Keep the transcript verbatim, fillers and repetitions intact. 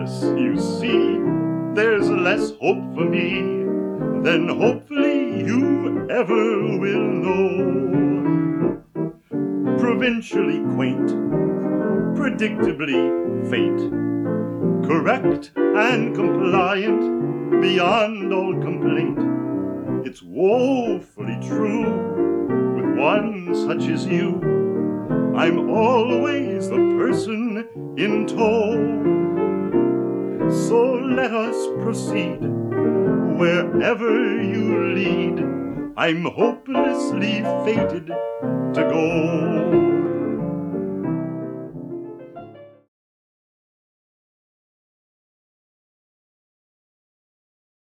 hopeless, you see. There's less hope for me than hopefully you ever will know. Provincially quaint, predictably faint, correct and compliant beyond all complaint. It's woefully true with one such as you. I'm always the person in tow. So let us proceed wherever you lead. I'm hopelessly fated to go.